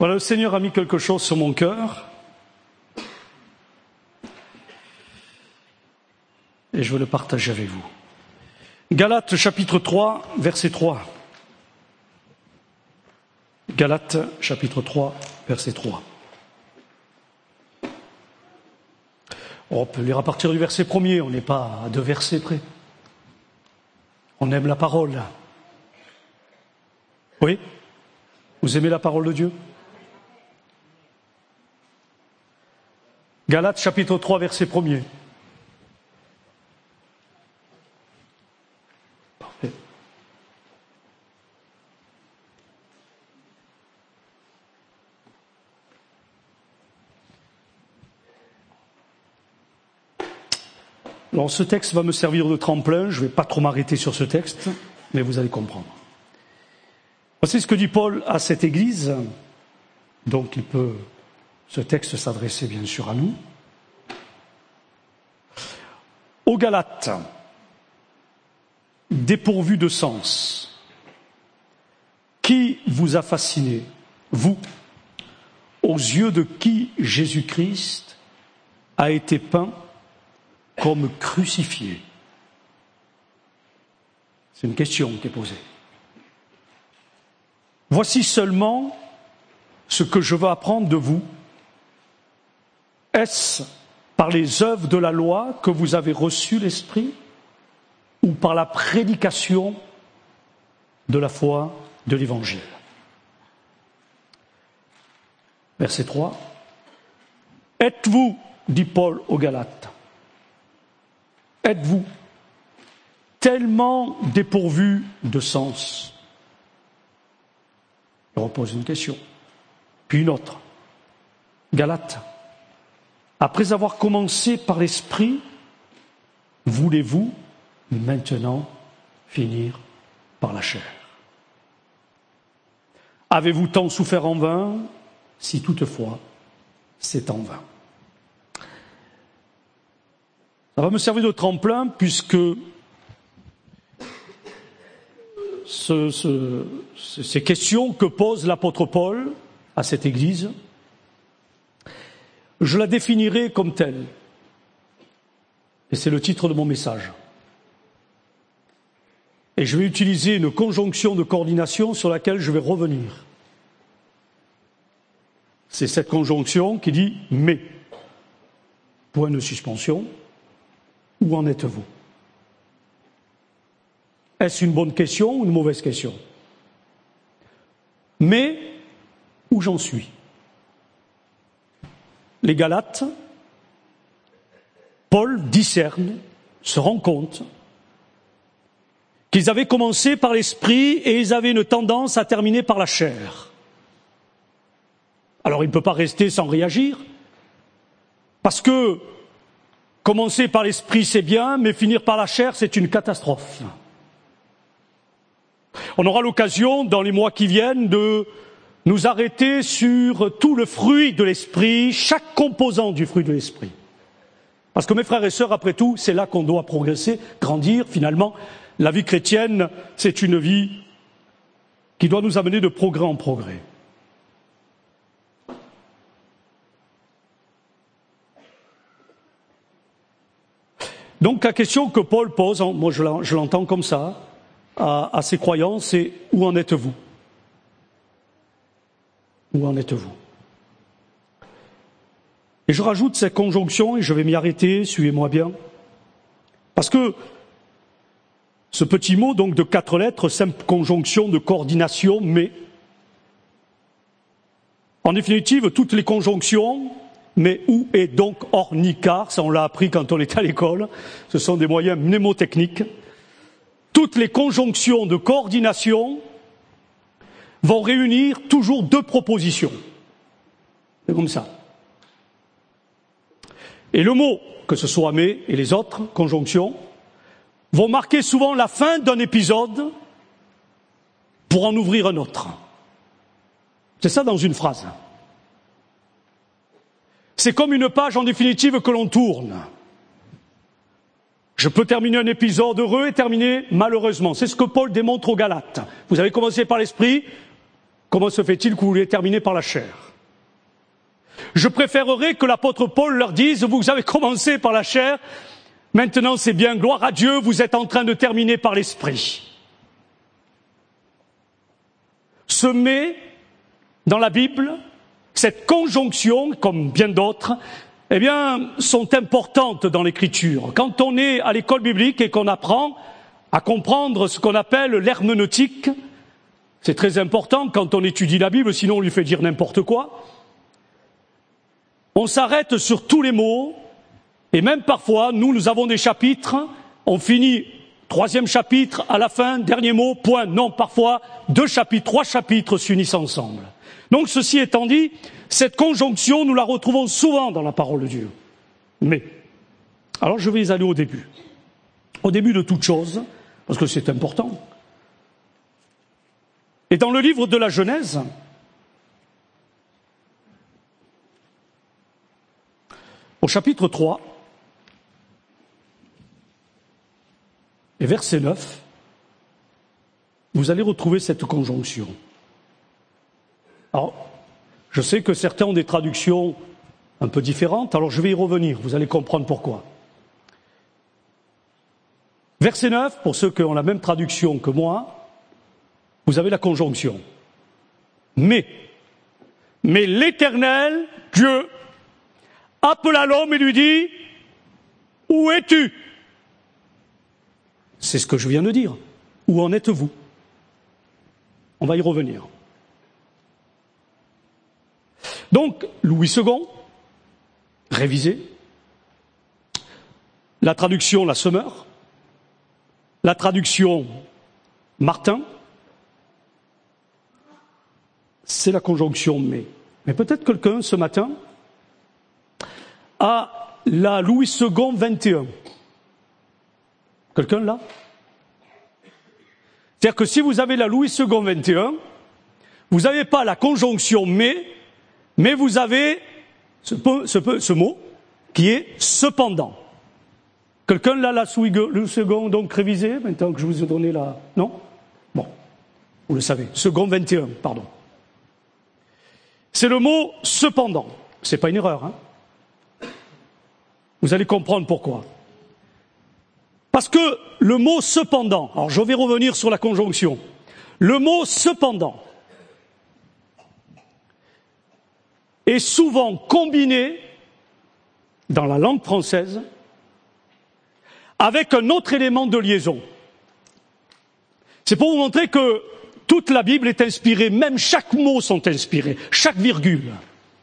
Voilà, le Seigneur a mis quelque chose sur mon cœur. Et je veux le partager avec vous. Galates chapitre 3, verset 3. Galates chapitre 3, verset 3. On peut lire à partir du verset 1er, on n'est pas à 2 versets près. On aime la parole. Oui? Vous aimez la parole de Dieu? Galates chapitre 3, verset 1er. Parfait. Alors ce texte va me servir de tremplin, je ne vais pas trop m'arrêter sur ce texte, mais vous allez comprendre. Voici ce que dit Paul à cette église, donc ce texte s'adressait bien sûr à nous. Aux Galates, dépourvus de sens, qui vous a fasciné, vous, aux yeux de qui Jésus-Christ a été peint comme crucifié? C'est une question qui est posée. Voici seulement ce que je veux apprendre de vous. Est-ce par les œuvres de la loi que vous avez reçu l'Esprit, ou par la prédication de la foi de l'Évangile? Verset 3. Êtes-vous, dit Paul aux Galates, êtes-vous tellement dépourvus de sens? Je repose une question, puis une autre. Galates, après avoir commencé par l'Esprit, voulez-vous maintenant finir par la chair? Avez-vous tant souffert en vain, si toutefois c'est en vain? Ça va me servir de tremplin puisque ces questions que pose l'apôtre Paul à cette église, je la définirai comme telle. Et c'est le titre de mon message. Et je vais utiliser une conjonction de coordination sur laquelle je vais revenir. C'est cette conjonction qui dit « mais ». Point de suspension. Où en êtes-vous? Est-ce une bonne question ou une mauvaise question? Mais où j'en suis? Les Galates, Paul discerne, se rend compte qu'ils avaient commencé par l'esprit et ils avaient une tendance à terminer par la chair. Alors il ne peut pas rester sans réagir, parce que commencer par l'esprit c'est bien, mais finir par la chair c'est une catastrophe. On aura l'occasion dans les mois qui viennent de nous arrêter sur tout le fruit de l'esprit, chaque composant du fruit de l'esprit. Parce que mes frères et sœurs, après tout, c'est là qu'on doit progresser, grandir. Finalement, la vie chrétienne, c'est une vie qui doit nous amener de progrès en progrès. Donc la question que Paul pose, moi je l'entends comme ça, à ses croyants, c'est « Où en êtes-vous » ? Où en êtes-vous? Et je rajoute cette conjonction, et je vais m'y arrêter, suivez-moi bien. Parce que ce petit mot, donc de 4 lettres, simple conjonction de coordination, mais, en définitive, toutes les conjonctions, mais ou et donc or ni car, ça on l'a appris quand on était à l'école, ce sont des moyens mnémotechniques. Toutes les conjonctions de coordination vont réunir toujours 2 propositions. C'est comme ça. Et le mot, que ce soit mais et les autres conjonctions, vont marquer souvent la fin d'un épisode pour en ouvrir un autre. C'est ça dans une phrase. C'est comme une page en définitive que l'on tourne. Je peux terminer un épisode heureux et terminer malheureusement. C'est ce que Paul démontre aux Galates. Vous avez commencé par l'esprit, comment se fait-il que vous voulez terminer par la chair? Je préférerais que l'apôtre Paul leur dise, vous avez commencé par la chair, maintenant c'est bien, gloire à Dieu, vous êtes en train de terminer par l'esprit. Ce mais, dans la Bible, cette conjonction, comme bien d'autres, eh bien, sont importantes dans l'écriture. Quand on est à l'école biblique et qu'on apprend à comprendre ce qu'on appelle l'herméneutique, c'est très important quand on étudie la Bible, sinon on lui fait dire n'importe quoi. On s'arrête sur tous les mots, et même parfois, nous avons des chapitres, on finit 3e chapitre, à la fin, dernier mot, point. Non, parfois, 2 chapitres, 3 chapitres s'unissent ensemble. Donc, ceci étant dit, cette conjonction, nous la retrouvons souvent dans la parole de Dieu. Mais, alors je vais aller au début. Au début de toute chose, parce que c'est important. Et dans le livre de la Genèse, au chapitre 3, et verset 9, vous allez retrouver cette conjonction. Alors, je sais que certains ont des traductions un peu différentes, alors je vais y revenir, vous allez comprendre pourquoi. Verset 9, pour ceux qui ont la même traduction que moi, vous avez la conjonction. Mais l'Éternel, Dieu, appela l'homme et lui dit, où es-tu? C'est ce que je viens de dire. Où en êtes-vous? On va y revenir. Donc, Louis II, révisé, la traduction La Semeur, la traduction Martin, c'est la conjonction mais. Mais peut-être quelqu'un, ce matin, a la Louis II 21. Quelqu'un là? C'est-à-dire que si vous avez la Louis II 21, vous n'avez pas la conjonction mais vous avez ce mot qui est cependant. Quelqu'un là, la Louis II, donc révisé, maintenant que je vous ai donné la... Non? Bon, vous le savez. Second 21, pardon. C'est le mot cependant. C'est pas une erreur, hein? Vous allez comprendre pourquoi. Parce que le mot cependant, alors je vais revenir sur la conjonction, le mot cependant est souvent combiné dans la langue française avec un autre élément de liaison. C'est pour vous montrer que toute la Bible est inspirée, même chaque mot sont inspirés, chaque virgule.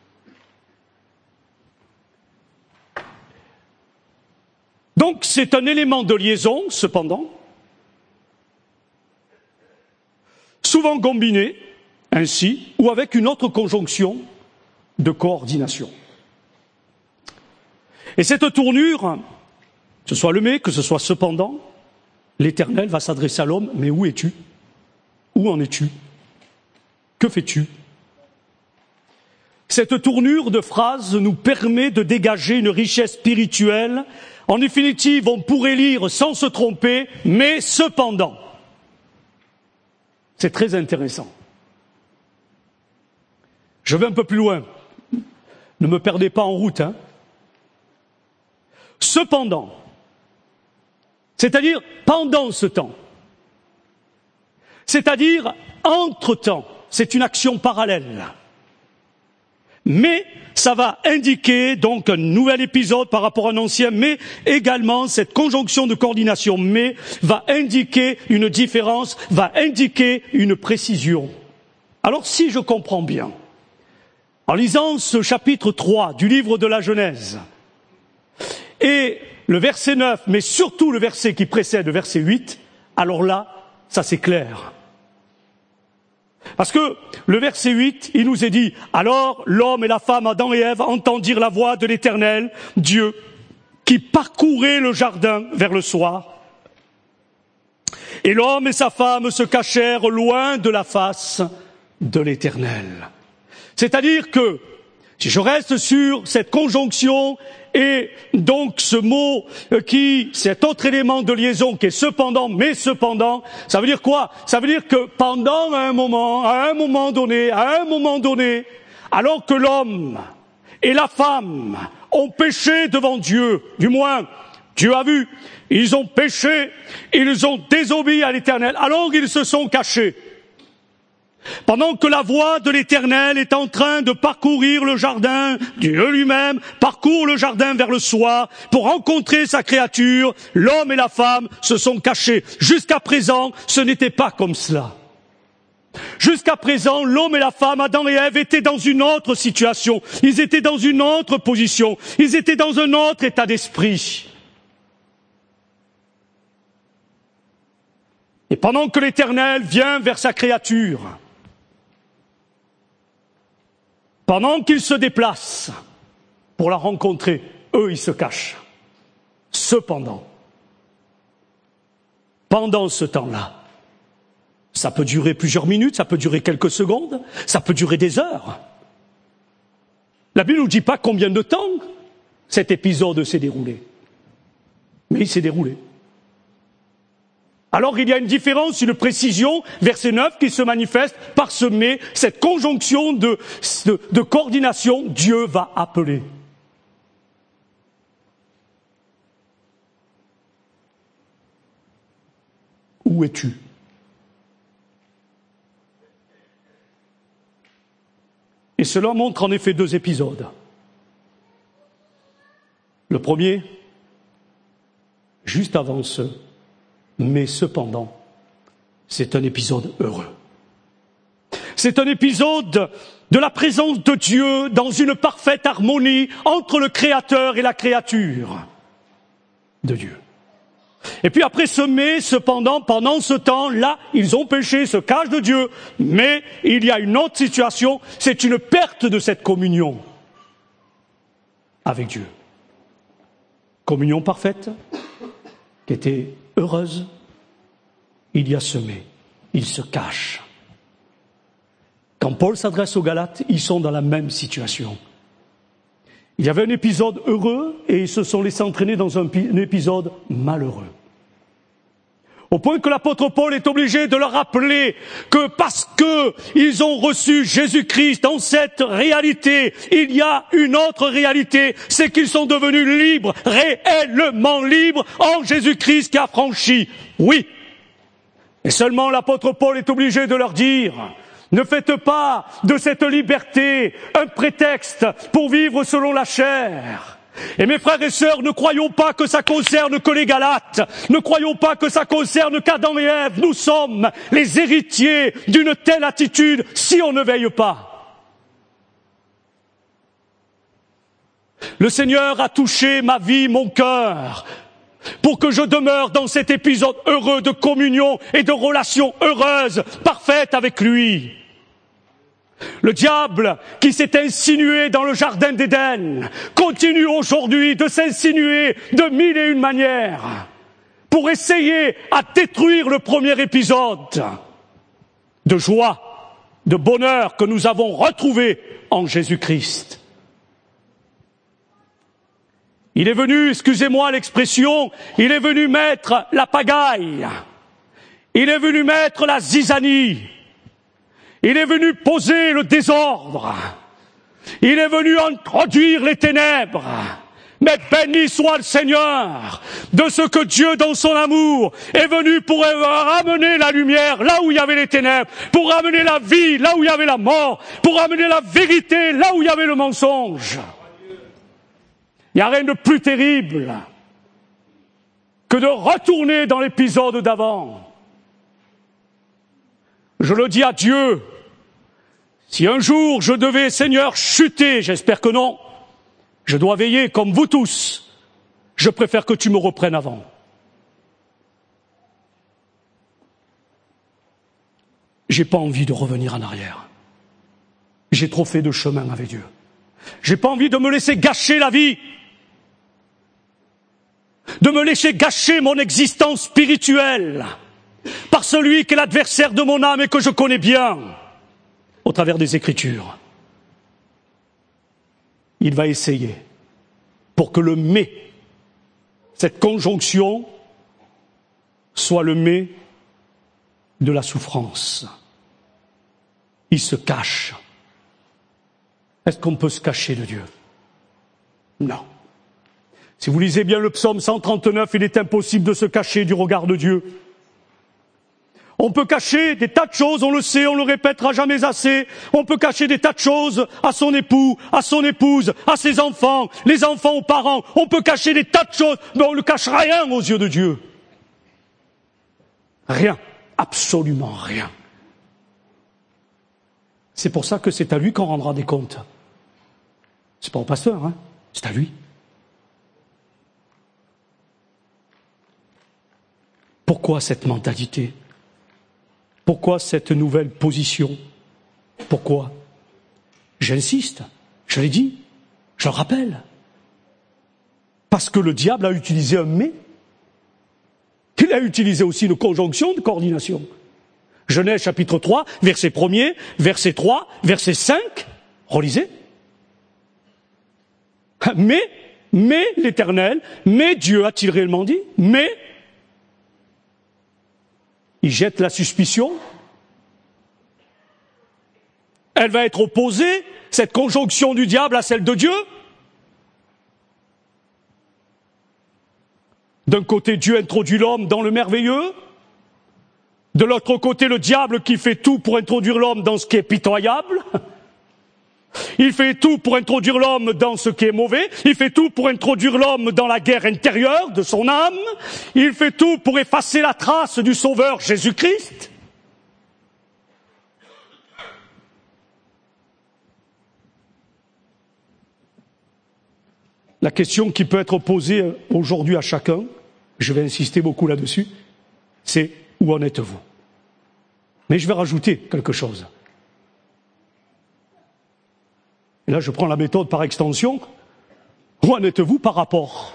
Donc c'est un élément de liaison, cependant, souvent combiné, ainsi, ou avec une autre conjonction de coordination. Et cette tournure, que ce soit le mais, que ce soit cependant, l'Éternel va s'adresser à l'homme, mais où es-tu? Où en es-tu? Que fais-tu? Cette tournure de phrase nous permet de dégager une richesse spirituelle. En définitive, on pourrait lire sans se tromper, mais cependant. C'est très intéressant. Je vais un peu plus loin. Ne me perdez pas en route, hein. Cependant, c'est-à-dire pendant ce temps, c'est-à-dire entre-temps, c'est une action parallèle. Mais ça va indiquer donc un nouvel épisode par rapport à un ancien, mais également cette conjonction de coordination mais va indiquer une différence, va indiquer une précision. Alors si je comprends bien, en lisant ce chapitre 3 du livre de la Genèse, et le verset 9, mais surtout le verset qui précède le verset 8, alors là, ça c'est clair. Parce que le verset 8, il nous est dit, alors l'homme et la femme, Adam et Ève, entendirent la voix de l'Éternel, Dieu, qui parcourait le jardin vers le soir. Et l'homme et sa femme se cachèrent loin de la face de l'Éternel. C'est-à-dire que Si je reste sur cette conjonction et donc ce mot cet autre élément de liaison qui est cependant, mais cependant, ça veut dire quoi? Ça veut dire que pendant un moment donné, alors que l'homme et la femme ont péché devant Dieu, du moins, Dieu a vu, ils ont péché, ils ont désobéi à l'Éternel, alors ils se sont cachés. Pendant que la voix de l'Éternel est en train de parcourir le jardin, Dieu lui-même parcourt le jardin vers le soir pour rencontrer sa créature, l'homme et la femme se sont cachés. Jusqu'à présent, ce n'était pas comme cela. Jusqu'à présent, l'homme et la femme, Adam et Ève, étaient dans une autre situation. Ils étaient dans une autre position. Ils étaient dans un autre état d'esprit. Et pendant que l'Éternel vient vers sa créature, pendant qu'il se déplace pour la rencontrer, eux, ils se cachent. Cependant, pendant ce temps-là, ça peut durer plusieurs minutes, ça peut durer quelques secondes, ça peut durer des heures. La Bible ne nous dit pas combien de temps cet épisode s'est déroulé. Mais il s'est déroulé. Alors il y a une différence, une précision, verset 9, qui se manifeste par ce mais, cette conjonction de coordination, Dieu va appeler. Où es-tu? Et cela montre en effet deux épisodes. Le premier, juste avant ce mais cependant, c'est un épisode heureux. C'est un épisode de la présence de Dieu dans une parfaite harmonie entre le Créateur et la créature de Dieu. Et puis après ce mais, cependant, pendant ce temps-là, ils ont péché, se cachent de Dieu, mais il y a une autre situation, c'est une perte de cette communion avec Dieu. Communion parfaite, qui était heureuse, il y a semé, il se cache. Quand Paul s'adresse aux Galates, ils sont dans la même situation. Il y avait un épisode heureux et ils se sont laissés entraîner dans un épisode malheureux. Au point que l'apôtre Paul est obligé de leur rappeler que parce que ils ont reçu Jésus-Christ dans cette réalité, il y a une autre réalité, c'est qu'ils sont devenus libres, réellement libres en Jésus-Christ qui a franchi. Oui. Et seulement l'apôtre Paul est obligé de leur dire, ne faites pas de cette liberté un prétexte pour vivre selon la chair. Et mes frères et sœurs, ne croyons pas que ça concerne que les Galates, ne croyons pas que ça concerne qu'Adam et Ève, nous sommes les héritiers d'une telle attitude si on ne veille pas. Le Seigneur a touché ma vie, mon cœur, pour que je demeure dans cet épisode heureux de communion et de relation heureuse, parfaite avec lui. Le diable qui s'est insinué dans le jardin d'Éden continue aujourd'hui de s'insinuer de mille et une manières pour essayer à détruire le premier épisode de joie, de bonheur que nous avons retrouvé en Jésus-Christ. Il est venu, excusez-moi l'expression, il est venu mettre la pagaille, il est venu mettre la zizanie. Il est venu poser le désordre. Il est venu introduire les ténèbres. Mais béni soit le Seigneur de ce que Dieu, dans son amour, est venu pour ramener la lumière là où il y avait les ténèbres, pour ramener la vie là où il y avait la mort, pour ramener la vérité là où il y avait le mensonge. Il n'y a rien de plus terrible que de retourner dans l'épisode d'avant. Je le dis à Dieu, si un jour je devais, Seigneur, chuter, j'espère que non, je dois veiller comme vous tous, je préfère que tu me reprennes avant. J'ai pas envie de revenir en arrière. J'ai trop fait de chemin avec Dieu. J'ai pas envie de me laisser gâcher la vie, de me laisser gâcher mon existence spirituelle, par celui qui est l'adversaire de mon âme et que je connais bien au travers des Écritures. il va essayer pour que le mais, cette conjonction, soit le mais de la souffrance. Il se cache. Est-ce qu'on peut se cacher de Dieu? Non. Si vous lisez bien le psaume 139, il est impossible de se cacher du regard de Dieu. On peut cacher des tas de choses, on le sait, on le répétera jamais assez. On peut cacher des tas de choses à son époux, à son épouse, à ses enfants, les enfants aux parents. On peut cacher des tas de choses, mais on ne cache rien aux yeux de Dieu. Rien, absolument rien. C'est pour ça que c'est à lui qu'on rendra des comptes. C'est pas au pasteur, hein, c'est à lui. Pourquoi cette mentalité? Pourquoi cette nouvelle position? Pourquoi? J'insiste, je l'ai dit, je le rappelle. Parce que le diable a utilisé un mais. Il a utilisé aussi une conjonction de coordination. Genèse chapitre 3, verset 1er, verset 3, verset 5, relisez. Mais l'Éternel, mais Dieu a-t-il réellement dit? Mais il jette la suspicion. Elle va être opposée, cette conjonction du diable, à celle de Dieu. D'un côté, Dieu introduit l'homme dans le merveilleux. De l'autre côté, le diable qui fait tout pour introduire l'homme dans ce qui est pitoyable. Il fait tout pour introduire l'homme dans ce qui est mauvais. Il fait tout pour introduire l'homme dans la guerre intérieure de son âme. Il fait tout pour effacer la trace du Sauveur Jésus-Christ. La question qui peut être posée aujourd'hui à chacun, je vais insister beaucoup là-dessus, c'est où en êtes-vous? Mais je vais rajouter quelque chose. Et là, je prends la méthode par extension. Où en êtes-vous par rapport?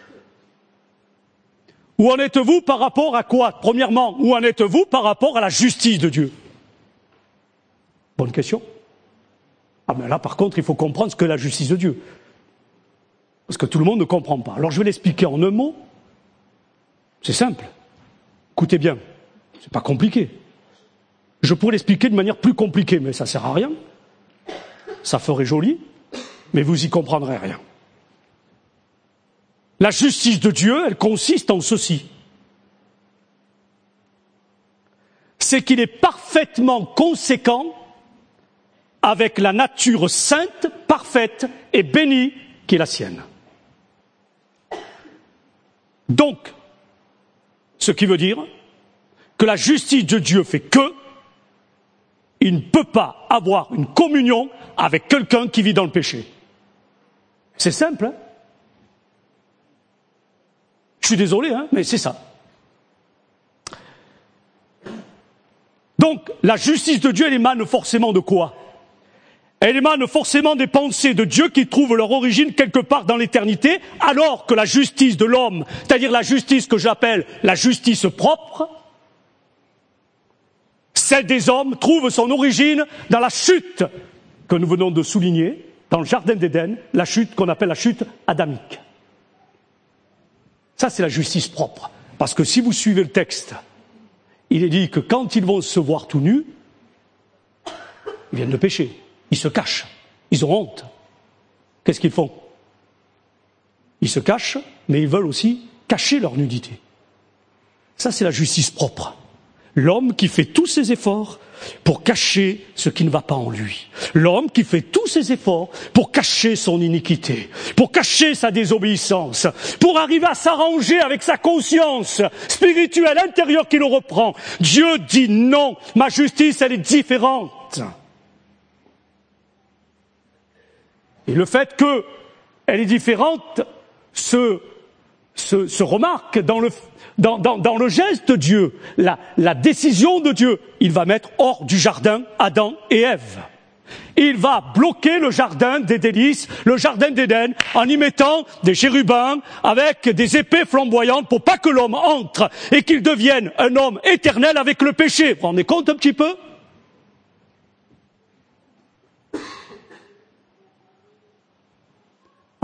Où en êtes-vous par rapport à quoi? Premièrement, où en êtes-vous par rapport à la justice de Dieu? Bonne question. Ah mais là, par contre, il faut comprendre ce qu'est la justice de Dieu. Parce que tout le monde ne comprend pas. Alors je vais l'expliquer en un mot. C'est simple. Écoutez bien, c'est pas compliqué. Je pourrais l'expliquer de manière plus compliquée, mais ça sert à rien. Ça ferait joli, mais vous y comprendrez rien. La justice de Dieu, elle consiste en ceci. C'est qu'il est parfaitement conséquent avec la nature sainte, parfaite et bénie qui est la sienne. Donc, ce qui veut dire que la justice de Dieu fait que il ne peut pas avoir une communion avec quelqu'un qui vit dans le péché. C'est simple, hein? Je suis désolé, hein, mais c'est ça. Donc, la justice de Dieu, elle émane forcément de quoi? Elle émane forcément des pensées de Dieu qui trouvent leur origine quelque part dans l'éternité, alors que la justice de l'homme, c'est-à-dire la justice que j'appelle la justice propre, celle des hommes trouve son origine dans la chute que nous venons de souligner, dans le jardin d'Éden, la chute qu'on appelle la chute adamique. Ça, c'est la justice propre. Parce que si vous suivez le texte, il est dit que quand ils vont se voir tout nus, ils viennent de pécher. Ils se cachent. Ils ont honte. Qu'est-ce qu'ils font? Ils se cachent, mais ils veulent aussi cacher leur nudité. Ça, c'est la justice propre. L'homme qui fait tous ses efforts pour cacher ce qui ne va pas en lui. L'homme qui fait tous ses efforts pour cacher son iniquité, pour cacher sa désobéissance, pour arriver à s'arranger avec sa conscience spirituelle intérieure qui le reprend. Dieu dit non, ma justice, elle est différente. Et le fait qu'elle est différente se remarque dans le geste de Dieu, la décision de Dieu. Il va mettre hors du jardin Adam et Ève. Il va bloquer le jardin des délices, le jardin d'Éden, en y mettant des chérubins avec des épées flamboyantes pour pas que l'homme entre et qu'il devienne un homme éternel avec le péché. Vous vous rendez compte un petit peu?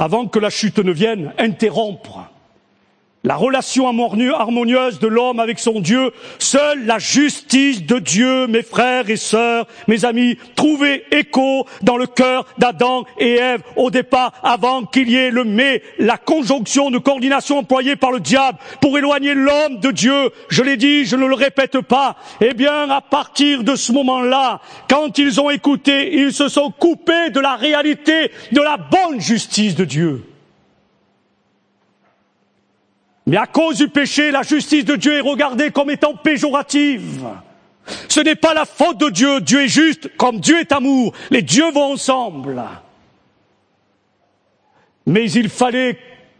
avant que la chute ne vienne interrompre la relation harmonieuse de l'homme avec son Dieu. Seule la justice de Dieu, mes frères et sœurs, mes amis, trouvait écho dans le cœur d'Adam et Ève au départ, avant qu'il y ait le mais, la conjonction de coordination employée par le diable pour éloigner l'homme de Dieu. Je l'ai dit, je ne le répète pas. Eh bien, à partir de ce moment-là, quand ils ont écouté, ils se sont coupés de la réalité, de la bonne justice de Dieu. Mais à cause du péché, la justice de Dieu est regardée comme étant péjorative. Ce n'est pas la faute de Dieu. Dieu est juste, comme Dieu est amour. Les dieux vont ensemble. Mais il fallait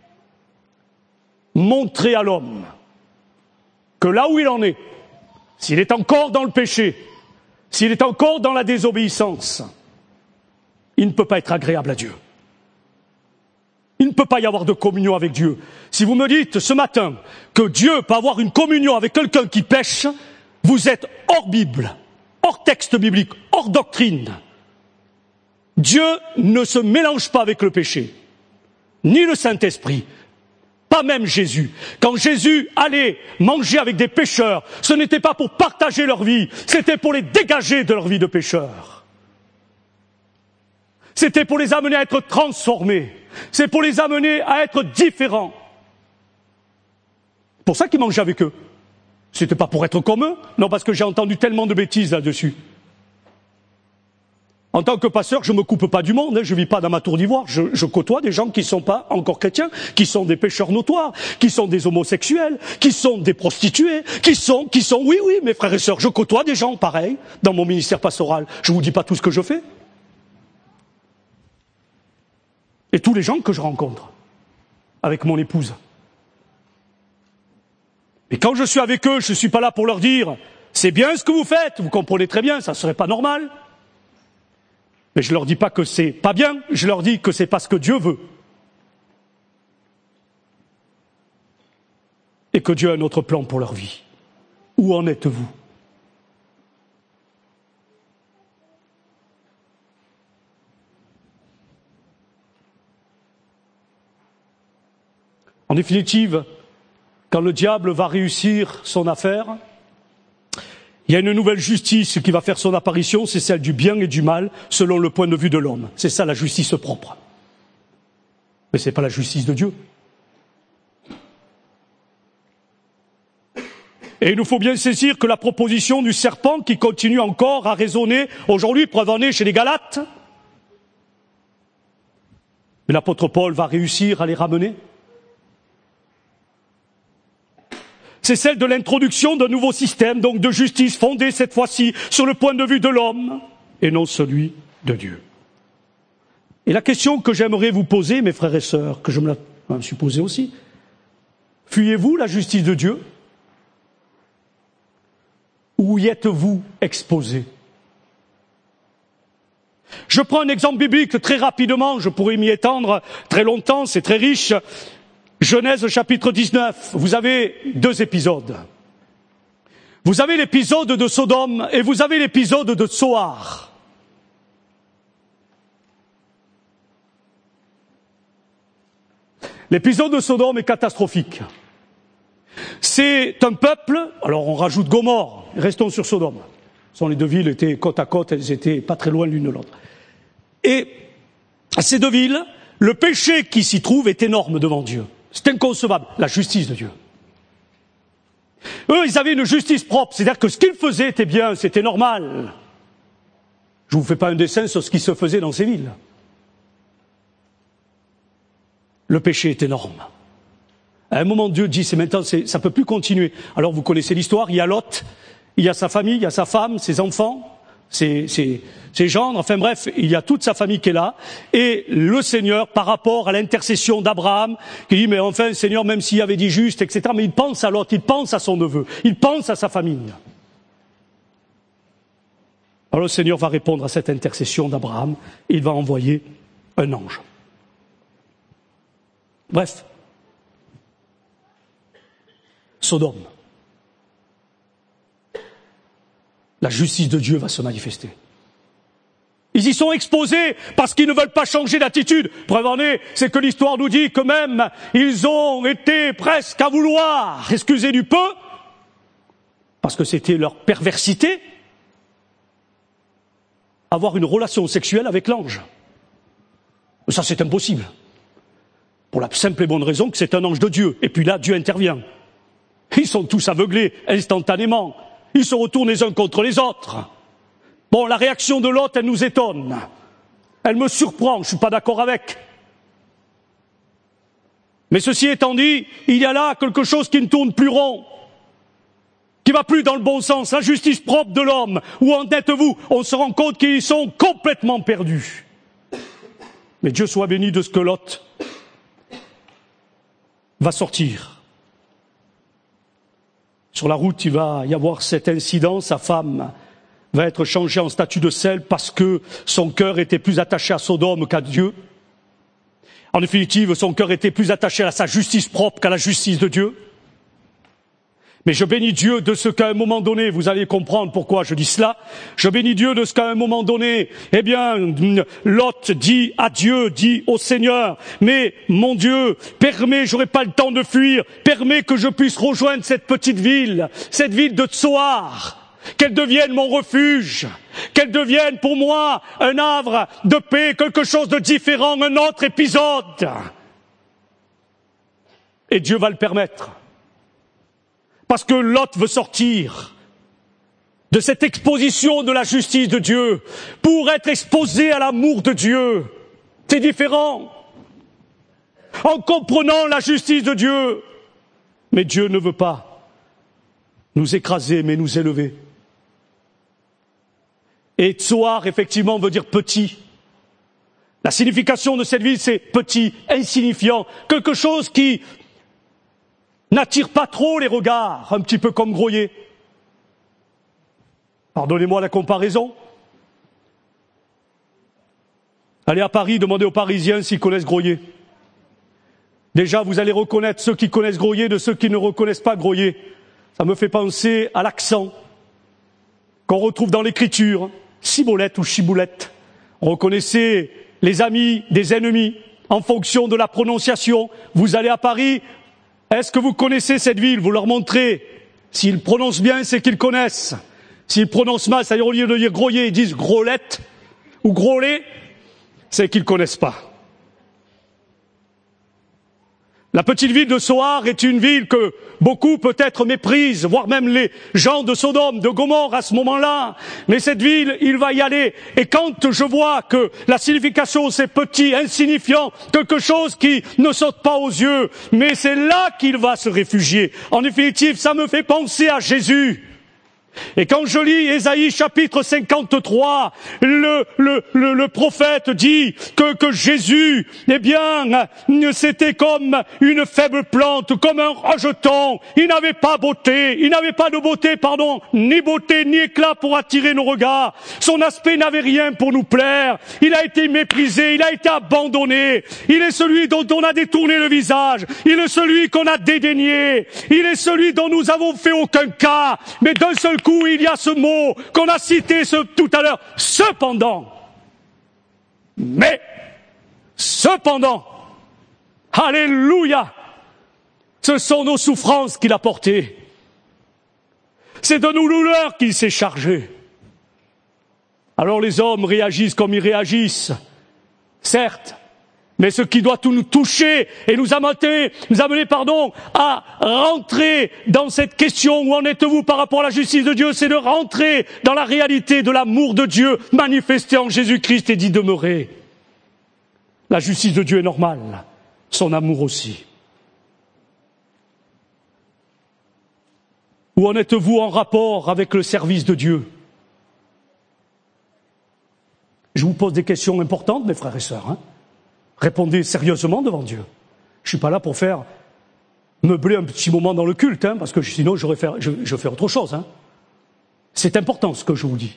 montrer à l'homme que là où il en est, s'il est encore dans le péché, s'il est encore dans la désobéissance, il ne peut pas être agréable à Dieu. Il ne peut pas y avoir de communion avec Dieu. Si vous me dites ce matin que Dieu peut avoir une communion avec quelqu'un qui pêche, vous êtes hors Bible, hors texte biblique, hors doctrine. Dieu ne se mélange pas avec le péché, ni le Saint-Esprit, pas même Jésus. Quand Jésus allait manger avec des pécheurs, ce n'était pas pour partager leur vie, c'était pour les dégager de leur vie de pécheurs. C'était pour les amener à être transformés. C'est pour les amener à être différents. C'est pour ça qu'il mangeait avec eux. C'était pas pour être comme eux. Non, parce que j'ai entendu tellement de bêtises là-dessus. En tant que pasteur, je me coupe pas du monde, je vis pas dans ma tour d'ivoire. Je côtoie des gens qui sont pas encore chrétiens, qui sont des pécheurs notoires, qui sont des homosexuels, qui sont des prostituées, qui sont, oui, mes frères et sœurs, je côtoie des gens pareils dans mon ministère pastoral. Je vous dis pas tout ce que je fais. Et tous les gens que je rencontre, avec mon épouse. Et quand je suis avec eux, je ne suis pas là pour leur dire « c'est bien ce que vous faites, vous comprenez très bien, ça ne serait pas normal ». Mais je ne leur dis pas que c'est pas bien, je leur dis que c'est pas ce que Dieu veut. Et que Dieu a un autre plan pour leur vie. Où en êtes-vous ? En définitive, quand le diable va réussir son affaire, il y a une nouvelle justice qui va faire son apparition, c'est celle du bien et du mal, selon le point de vue de l'homme. C'est ça la justice propre. Mais ce n'est pas la justice de Dieu. Et il nous faut bien saisir que la proposition du serpent qui continue encore à résonner aujourd'hui, preuve en est chez les Galates, mais l'apôtre Paul va réussir à les ramener. C'est celle de l'introduction d'un nouveau système, donc de justice, fondé cette fois-ci sur le point de vue de l'homme et non celui de Dieu. Et la question que j'aimerais vous poser, mes frères et sœurs, que je me suis posée aussi, fuyez-vous la justice de Dieu ? Ou y êtes-vous exposés ? Je prends un exemple biblique très rapidement, je pourrais m'y étendre très longtemps, c'est très riche. Genèse chapitre 19, vous avez 2 épisodes. Vous avez l'épisode de Sodome et vous avez l'épisode de Tsoar. L'épisode de Sodome est catastrophique. C'est un peuple, alors on rajoute Gomorrhe, restons sur Sodome. Les 2 villes étaient côte à côte, elles étaient pas très loin l'une de l'autre. Et ces 2 villes, le péché qui s'y trouve est énorme devant Dieu. C'est inconcevable, la justice de Dieu. Eux, ils avaient une justice propre, c'est-à-dire que ce qu'ils faisaient était bien, c'était normal. Je ne vous fais pas un dessin sur ce qui se faisait dans ces villes. Le péché est énorme. À un moment, Dieu dit, c'est maintenant, ça ne peut plus continuer. Alors vous connaissez l'histoire, il y a Lot, il y a sa famille, il y a sa femme, ses enfants, ses gendres, enfin bref, il y a toute sa famille qui est là, et le Seigneur, par rapport à l'intercession d'Abraham, qui dit, mais enfin, Seigneur, même s'il avait dit juste, etc., mais il pense à l'autre, il pense à son neveu, il pense à sa famille. Alors le Seigneur va répondre à cette intercession d'Abraham, et il va envoyer un ange. Bref. Sodome. La justice de Dieu va se manifester. Ils y sont exposés parce qu'ils ne veulent pas changer d'attitude. Preuve en est, c'est que l'histoire nous dit que même ils ont été presque à vouloir, excusez du peu, parce que c'était leur perversité, avoir une relation sexuelle avec l'ange. Ça, c'est impossible. Pour la simple et bonne raison que c'est un ange de Dieu. Et puis là, Dieu intervient. Ils sont tous aveuglés instantanément. Ils se retournent les uns contre les autres. Bon, la réaction de Lot, elle nous étonne. Elle me surprend, je ne suis pas d'accord avec. Mais ceci étant dit, il y a là quelque chose qui ne tourne plus rond, qui va plus dans le bon sens, la justice propre de l'homme. Où en êtes-vous? On se rend compte qu'ils sont complètement perdus. Mais Dieu soit béni de ce que Lot va sortir. Sur la route, il va y avoir cet incident, sa femme va être changée en statue de sel parce que son cœur était plus attaché à Sodome qu'à Dieu. En définitive, son cœur était plus attaché à sa justice propre qu'à la justice de Dieu. Mais je bénis Dieu de ce qu'à un moment donné, vous allez comprendre pourquoi je dis cela, je bénis Dieu de ce qu'à un moment donné, eh bien, Lot dit à Dieu, dit au Seigneur, mais mon Dieu, permets, j'aurai pas le temps de fuir, permets que je puisse rejoindre cette petite ville, cette ville de Tsoar, qu'elle devienne mon refuge, qu'elle devienne pour moi un havre de paix, quelque chose de différent, un autre épisode. Et Dieu va le permettre. Parce que Lot veut sortir de cette exposition de la justice de Dieu pour être exposé à l'amour de Dieu. C'est différent. En comprenant la justice de Dieu. Mais Dieu ne veut pas nous écraser, mais nous élever. Et Tsoar, effectivement, veut dire petit. La signification de cette ville, c'est petit, insignifiant, quelque chose qui n'attire pas trop les regards, un petit peu comme Groyer. Pardonnez-moi la comparaison. Allez à Paris, demandez aux Parisiens s'ils connaissent Groyer. Déjà, vous allez reconnaître ceux qui connaissent Groyer de ceux qui ne reconnaissent pas Groyer. Ça me fait penser à l'accent qu'on retrouve dans l'écriture, ciboulette ou chiboulette. On reconnaissait les amis des ennemis en fonction de la prononciation. Vous allez à Paris, est-ce que vous connaissez cette ville? Vous leur montrez. S'ils prononcent bien, c'est qu'ils connaissent. S'ils prononcent mal, c'est-à-dire au lieu de dire Groyer, ils disent Grolette ou Grolet, c'est qu'ils ne connaissent pas. La petite ville de Tsoar est une ville que beaucoup peut-être méprisent, voire même les gens de Sodome, de Gomorrhe à ce moment-là. Mais cette ville, il va y aller. Et quand je vois que la signification c'est petit, insignifiant, quelque chose qui ne saute pas aux yeux, mais c'est là qu'il va se réfugier. En définitive, ça me fait penser à Jésus. Et quand je lis Ésaïe chapitre 53, le prophète dit que Jésus, eh bien, c'était comme une faible plante, comme un rejeton. Il n'avait pas de beauté, ni beauté, ni éclat pour attirer nos regards. Son aspect n'avait rien pour nous plaire. Il a été méprisé, il a été abandonné. Il est celui dont on a détourné le visage. Il est celui qu'on a dédaigné. Il est celui dont nous avons fait aucun cas. Mais d'un seul coup, il y a ce mot qu'on a cité tout à l'heure. Cependant, alléluia, ce sont nos souffrances qu'il a portées. C'est de nos douleurs qu'il s'est chargé. Alors les hommes réagissent comme ils réagissent, certes, mais ce qui doit tout nous toucher et nous amener, à rentrer dans cette question où en êtes-vous par rapport à la justice de Dieu, c'est de rentrer dans la réalité de l'amour de Dieu manifesté en Jésus-Christ et d'y demeurer. La justice de Dieu est normale, son amour aussi. Où en êtes-vous en rapport avec le service de Dieu? Je vous pose des questions importantes, mes frères et sœurs. Répondez sérieusement devant Dieu. Je suis pas là pour faire meubler un petit moment dans le culte, parce que sinon je fais autre chose. C'est important ce que je vous dis.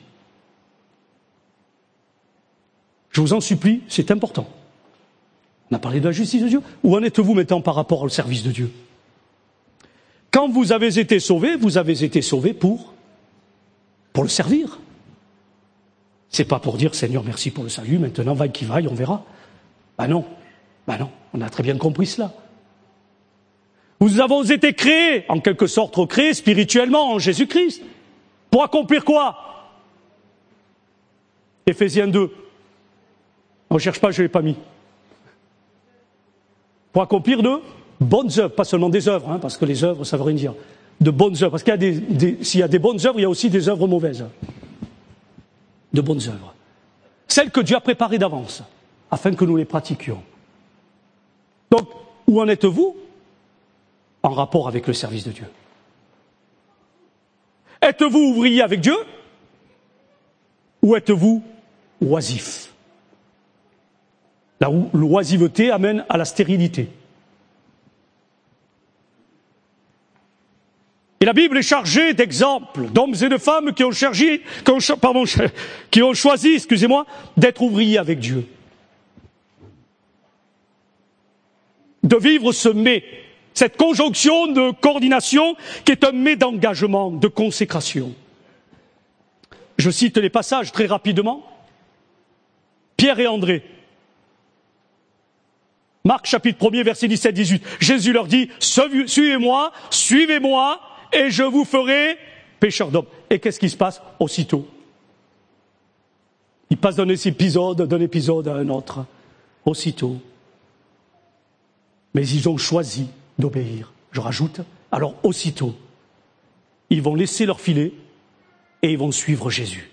Je vous en supplie, c'est important. On a parlé de la justice de Dieu. Où en êtes-vous maintenant par rapport au service de Dieu? Quand vous avez été sauvés pour le servir. C'est pas pour dire Seigneur, merci pour le salut, maintenant vaille qui vaille, on verra. Non, on a très bien compris cela. Nous avons été créés, en quelque sorte recréés spirituellement en Jésus-Christ. Pour accomplir quoi? Éphésiens 2. On ne cherche pas, je ne l'ai pas mis. Pour accomplir de bonnes œuvres, pas seulement des œuvres, parce que les œuvres, ça ne veut rien dire. De bonnes œuvres, parce qu'il y a s'il y a des bonnes œuvres, il y a aussi des œuvres mauvaises. De bonnes œuvres. Celles que Dieu a préparées d'avance, afin que nous les pratiquions. Donc, où en êtes-vous en rapport avec le service de Dieu? Êtes-vous ouvrier avec Dieu? Ou êtes-vous oisif? L'oisiveté amène à la stérilité. Et la Bible est chargée d'exemples d'hommes et de femmes qui ont choisi, d'être ouvriers avec Dieu. De vivre ce mais, cette conjonction de coordination qui est un mais d'engagement, de consécration. Je cite les passages très rapidement. Pierre et André. Marc chapitre 1er, verset 17-18. Jésus leur dit, suivez-moi, et je vous ferai pécheurs d'hommes. Et qu'est-ce qui se passe? Aussitôt. Ils passent d'un épisode à un autre. Aussitôt. Mais ils ont choisi d'obéir. Je rajoute, alors aussitôt, ils vont laisser leur filet et ils vont suivre Jésus.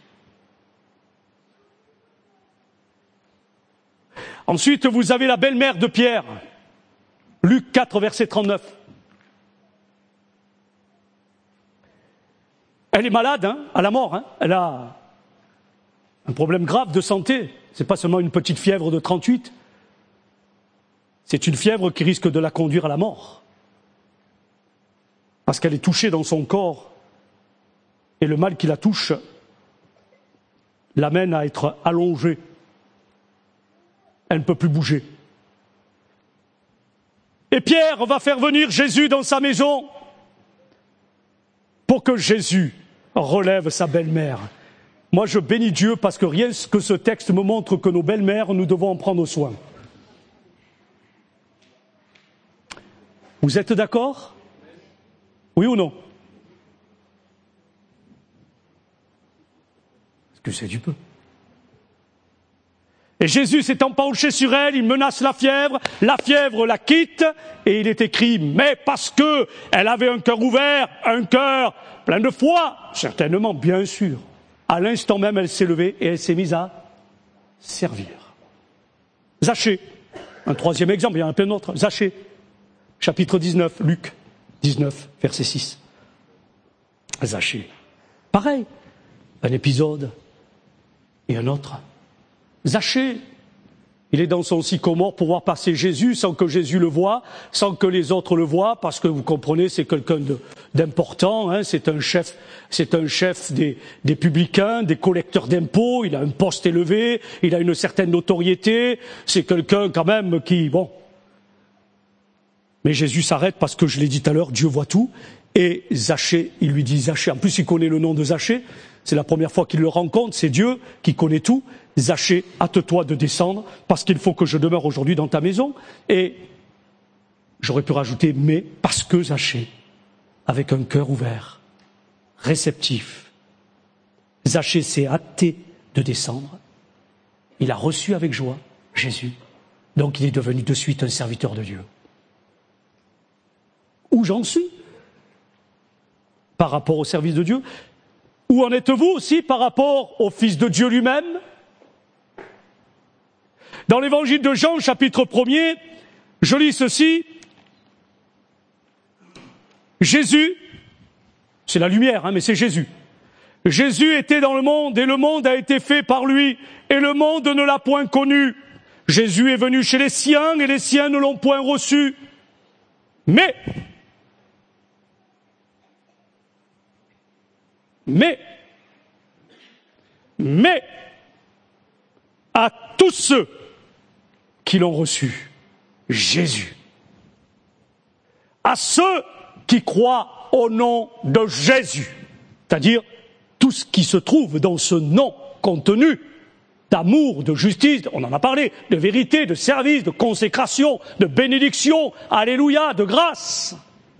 Ensuite, vous avez la belle-mère de Pierre, Luc 4, verset 39. Elle est malade, à la mort. Elle a un problème grave de santé. C'est pas seulement une petite fièvre de 38. C'est une fièvre qui risque de la conduire à la mort. Parce qu'elle est touchée dans son corps. Et le mal qui la touche l'amène à être allongée. Elle ne peut plus bouger. Et Pierre va faire venir Jésus dans sa maison pour que Jésus relève sa belle-mère. Moi, je bénis Dieu parce que rien que ce texte me montre que nos belles-mères, nous devons en prendre soin. Vous êtes d'accord? Oui ou non? Excusez du peu. Et Jésus s'étant penché sur elle, il menace la fièvre la quitte, et il est écrit, mais parce que elle avait un cœur ouvert, un cœur plein de foi, certainement, bien sûr. À l'instant même, elle s'est levée et elle s'est mise à servir. Zachée, un troisième exemple, il y en a plein d'autres. Zachée, chapitre 19, Luc 19, verset 6. Zachée, pareil, un épisode et un autre. Zachée, il est dans son sycomore pour voir passer Jésus sans que Jésus le voie, sans que les autres le voient, parce que vous comprenez, c'est quelqu'un d'important, c'est un chef des publicains, des collecteurs d'impôts, il a un poste élevé, il a une certaine notoriété, c'est quelqu'un quand même qui, Mais Jésus s'arrête parce que je l'ai dit tout à l'heure, Dieu voit tout, et Zachée, il lui dit Zachée, en plus il connaît le nom de Zachée, c'est la première fois qu'il le rencontre, c'est Dieu qui connaît tout. Zachée, hâte-toi de descendre, parce qu'il faut que je demeure aujourd'hui dans ta maison. Et j'aurais pu rajouter, mais parce que Zachée, avec un cœur ouvert, réceptif, Zachée s'est hâté de descendre. Il a reçu avec joie Jésus. Donc il est devenu de suite un serviteur de Dieu. Où j'en suis par rapport au service de Dieu? Où en êtes-vous aussi par rapport au Fils de Dieu lui-même? Dans l'évangile de Jean, chapitre 1er, je lis ceci. Jésus, c'est la lumière, mais c'est Jésus. Jésus était dans le monde et le monde a été fait par lui et le monde ne l'a point connu. Jésus est venu chez les siens et les siens ne l'ont point reçu. Mais, à tous ceux qui l'ont reçu, Jésus, à ceux qui croient au nom de Jésus, c'est-à-dire tout ce qui se trouve dans ce nom contenu d'amour, de justice, on en a parlé, de vérité, de service, de consécration, de bénédiction, alléluia, de grâce.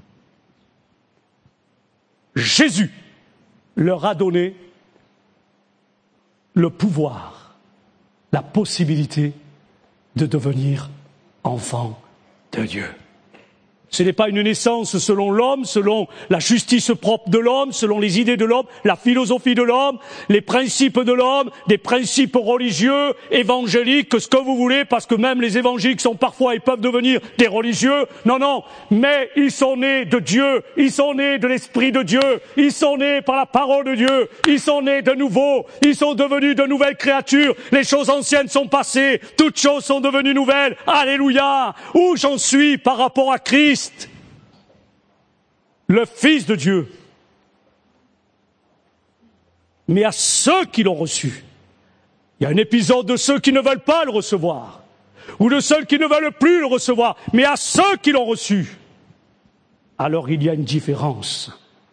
Jésus leur a donné le pouvoir, la possibilité de devenir enfants de Dieu. Ce n'est pas une naissance selon l'homme, selon la justice propre de l'homme, selon les idées de l'homme, la philosophie de l'homme, les principes de l'homme, des principes religieux, évangéliques, ce que vous voulez, parce que même les évangéliques sont parfois, ils peuvent devenir des religieux. Non, non, mais ils sont nés de Dieu, ils sont nés de l'Esprit de Dieu, ils sont nés par la parole de Dieu, ils sont nés de nouveau, ils sont devenus de nouvelles créatures, les choses anciennes sont passées, toutes choses sont devenues nouvelles. Alléluia! Où j'en suis par rapport à Christ? Le Fils de Dieu. Mais à ceux qui l'ont reçu, il y a un épisode de ceux qui ne veulent pas le recevoir, ou de ceux qui ne veulent plus le recevoir, mais à ceux qui l'ont reçu, alors il y a une différence.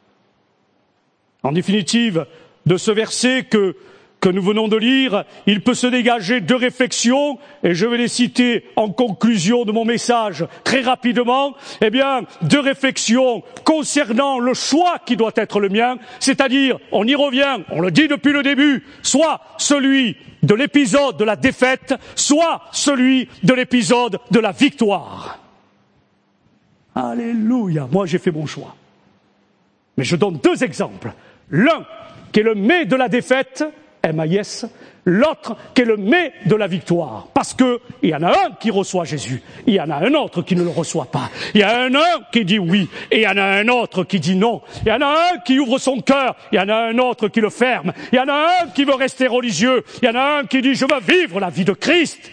En définitive, de ce verset que nous venons de lire, il peut se dégager deux réflexions, et je vais les citer en conclusion de mon message très rapidement. Eh bien, deux réflexions concernant le choix qui doit être le mien, c'est-à-dire, on y revient, on le dit depuis le début, soit celui de l'épisode de la défaite, soit celui de l'épisode de la victoire. Alléluia, moi j'ai fait mon choix. Mais je donne deux exemples. L'un qui est le mais de la défaite, M-A-I-S, l'autre qui est le mais de la victoire. Parce que il y en a un qui reçoit Jésus, il y en a un autre qui ne le reçoit pas. Il y en a un qui dit oui, et il y en a un autre qui dit non. Il y en a un qui ouvre son cœur, il y en a un autre qui le ferme. Il y en a un qui veut rester religieux, il y en a un qui dit je veux vivre la vie de Christ.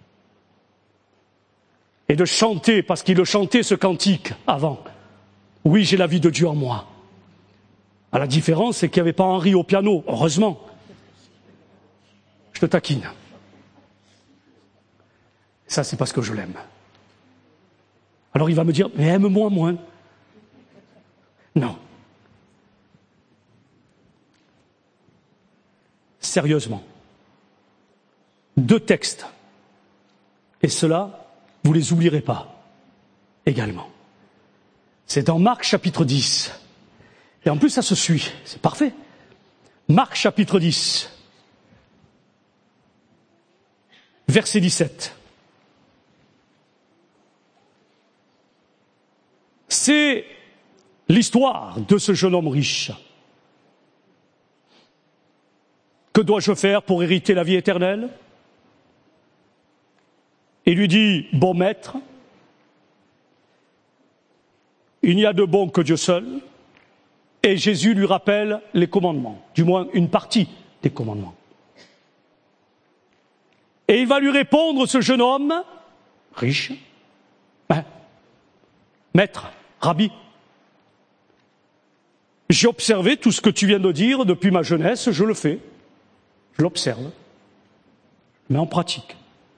Et de chanter, parce qu'il le chantait ce cantique avant. Oui, j'ai la vie de Dieu en moi. À la différence, c'est qu'il n'y avait pas Henri au piano, heureusement. Je te taquine. Ça, c'est parce que je l'aime. Alors il va me dire, mais aime-moi moins. Non. Sérieusement. Deux textes. Et cela, vous les oublierez pas. Également. C'est dans Marc chapitre 10. Et en plus, ça se suit. C'est parfait. Marc chapitre 10. Verset 17. C'est l'histoire de ce jeune homme riche. Que dois-je faire pour hériter la vie éternelle? Il lui dit, bon maître, il n'y a de bon que Dieu seul. Et Jésus lui rappelle les commandements, du moins une partie des commandements. Et il va lui répondre, ce jeune homme, riche, maître, rabbi, j'ai observé tout ce que tu viens de dire depuis ma jeunesse, je le fais, je l'observe, mais en pratique.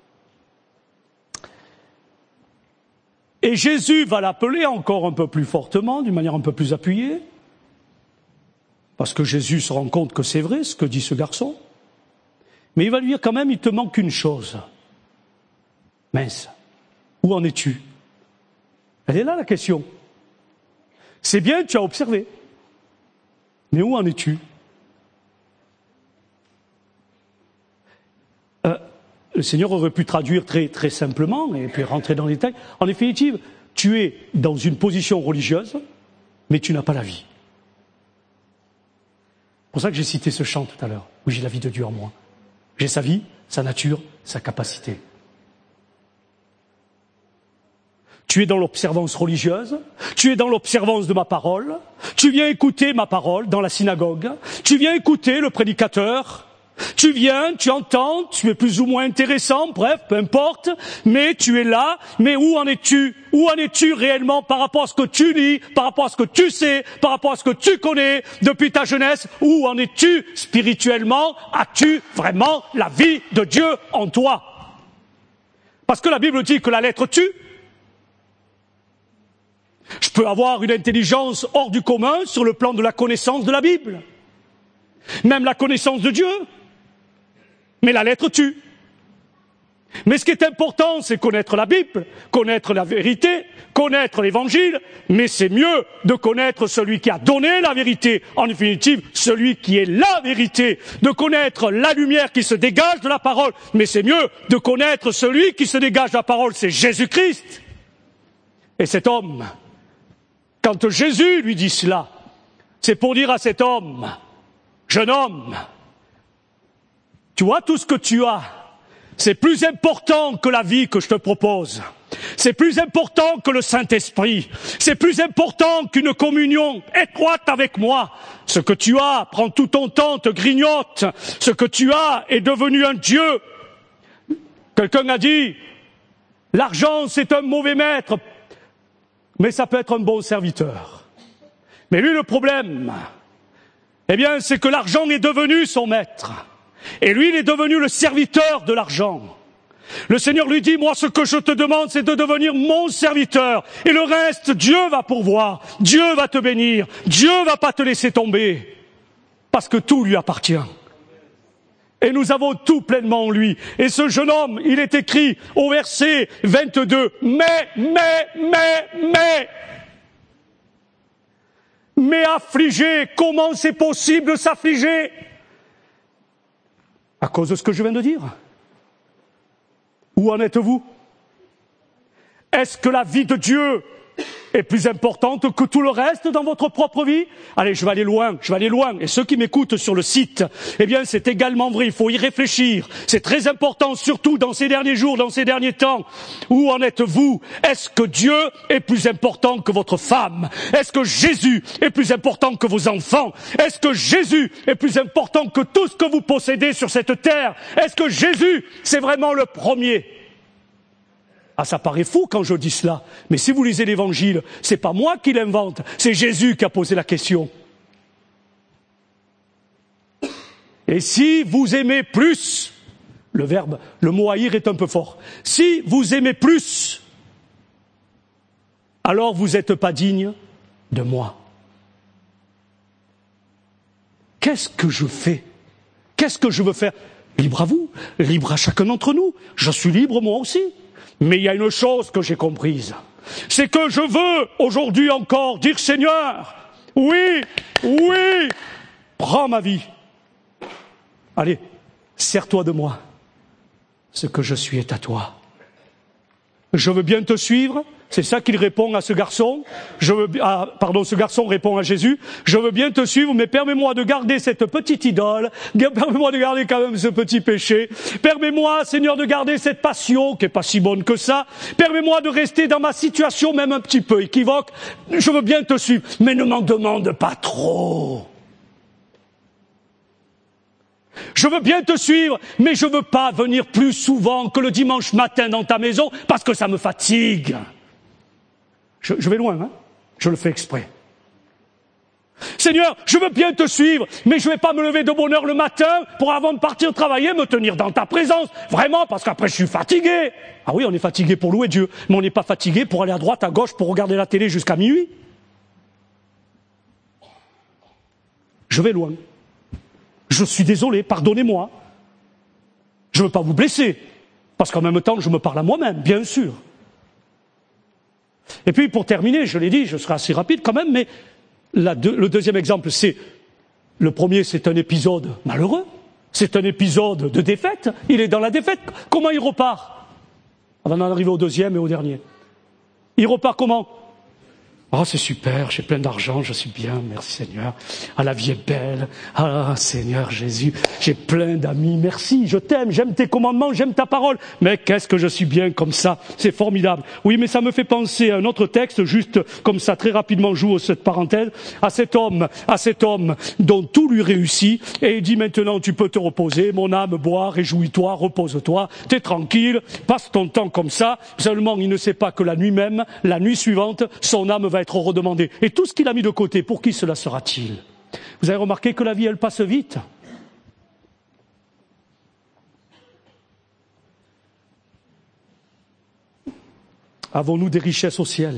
Et Jésus va l'appeler encore un peu plus fortement, d'une manière un peu plus appuyée, parce que Jésus se rend compte que c'est vrai ce que dit ce garçon. Mais il va lui dire quand même, il te manque une chose. Mince, où en es-tu? Elle est là la question. C'est bien, tu as observé. Mais où en es-tu? Le Seigneur aurait pu traduire très, très simplement et puis rentrer dans les détails. En définitive, tu es dans une position religieuse, mais tu n'as pas la vie. C'est pour ça que j'ai cité ce chant tout à l'heure. Oui, j'ai la vie de Dieu en moi. J'ai sa vie, sa nature, sa capacité. Tu es dans l'observance religieuse, tu es dans l'observance de ma parole, tu viens écouter ma parole dans la synagogue, tu viens écouter le prédicateur, tu viens, tu entends, tu es plus ou moins intéressant, bref, peu importe, mais tu es là, mais où en es-tu? Où en es-tu réellement par rapport à ce que tu lis, par rapport à ce que tu sais, par rapport à ce que tu connais depuis ta jeunesse? Où en es-tu spirituellement? As-tu vraiment la vie de Dieu en toi? Parce que la Bible dit que la lettre tue. Je peux avoir une intelligence hors du commun sur le plan de la connaissance de la Bible. Même la connaissance de Dieu. Mais la lettre tue. Mais ce qui est important, c'est connaître la Bible, connaître la vérité, connaître l'Évangile, mais c'est mieux de connaître celui qui a donné la vérité, en définitive, celui qui est la vérité, de connaître la lumière qui se dégage de la parole, mais c'est mieux de connaître celui qui se dégage de la parole, c'est Jésus-Christ. Et cet homme, quand Jésus lui dit cela, c'est pour dire à cet homme, jeune homme, tu vois tout ce que tu as, c'est plus important que la vie que je te propose. C'est plus important que le Saint-Esprit. C'est plus important qu'une communion étroite avec moi. Ce que tu as prend tout ton temps, te grignote. Ce que tu as est devenu un Dieu. Quelqu'un a dit, l'argent c'est un mauvais maître, mais ça peut être un bon serviteur. Mais lui le problème, eh bien c'est que l'argent est devenu son maître. Et lui, il est devenu le serviteur de l'argent. Le Seigneur lui dit, moi, ce que je te demande, c'est de devenir mon serviteur. Et le reste, Dieu va pourvoir. Dieu va te bénir. Dieu va pas te laisser tomber. Parce que tout lui appartient. Et nous avons tout pleinement en lui. Et ce jeune homme, il est écrit au verset 22, mais affligé, comment c'est possible de s'affliger? À cause de ce que je viens de dire. Où en êtes-vous? Est-ce que la vie de Dieu est plus importante que tout le reste dans votre propre vie? Allez, je vais aller loin. Et ceux qui m'écoutent sur le site, eh bien, c'est également vrai, il faut y réfléchir. C'est très important, surtout dans ces derniers jours, dans ces derniers temps. Où en êtes-vous? Est-ce que Dieu est plus important que votre femme? Est-ce que Jésus est plus important que vos enfants? Est-ce que Jésus est plus important que tout ce que vous possédez sur cette terre? Est-ce que Jésus, c'est vraiment le premier? Ah, ça paraît fou quand je dis cela, mais si vous lisez l'Évangile, c'est pas moi qui l'invente, c'est Jésus qui a posé la question. Et si vous aimez plus, le mot haïr est un peu fort, si vous aimez plus, alors vous n'êtes pas digne de moi. Qu'est-ce que je fais? Qu'est-ce que je veux faire? Libre à vous, libre à chacun d'entre nous, je suis libre moi aussi. Mais il y a une chose que j'ai comprise, c'est que je veux aujourd'hui encore dire Seigneur, oui, prends ma vie. Allez, sers-toi de moi. Ce que je suis est à toi. Je veux bien te suivre. C'est ça qu'il répond à ce garçon. Ce garçon répond à Jésus. Je veux bien te suivre, mais permets-moi de garder cette petite idole. Permets-moi de garder quand même ce petit péché. Permets-moi, Seigneur, de garder cette passion qui est pas si bonne que ça. Permets-moi de rester dans ma situation même un petit peu équivoque. Je veux bien te suivre, mais ne m'en demande pas trop. Je veux bien te suivre, mais je veux pas venir plus souvent que le dimanche matin dans ta maison parce que ça me fatigue. Je vais loin, hein? Je le fais exprès. Seigneur, je veux bien te suivre, mais je vais pas me lever de bonne heure le matin pour avant de partir travailler, me tenir dans ta présence. Vraiment, parce qu'après je suis fatigué. Ah oui, on est fatigué pour louer Dieu, mais on n'est pas fatigué pour aller à droite, à gauche, pour regarder la télé jusqu'à minuit. Je vais loin. Je suis désolé, pardonnez-moi. Je ne veux pas vous blesser, parce qu'en même temps, je me parle à moi-même, bien sûr. Et puis, pour terminer, je l'ai dit, je serai assez rapide quand même, mais le deuxième exemple, le premier, c'est un épisode malheureux, c'est un épisode de défaite, il est dans la défaite. Comment il repart? Avant d'en arriver au deuxième et au dernier. Il repart comment? Oh, c'est super, j'ai plein d'argent, je suis bien, merci Seigneur. Ah, la vie est belle. Ah, Seigneur Jésus, j'ai plein d'amis, merci, je t'aime, j'aime tes commandements, j'aime ta parole. Mais qu'est-ce que je suis bien comme ça, c'est formidable. Oui, mais ça me fait penser à un autre texte, juste comme ça, très rapidement, j'ouvre cette parenthèse, à cet homme dont tout lui réussit, et il dit maintenant tu peux te reposer, mon âme, bois, réjouis-toi, repose-toi, t'es tranquille, passe ton temps comme ça. Seulement, il ne sait pas que la nuit même, la nuit suivante, son âme va être redemandé. Et tout ce qu'il a mis de côté, pour qui cela sera-t-il? Vous avez remarqué que la vie, elle passe vite. Avons-nous des richesses au ciel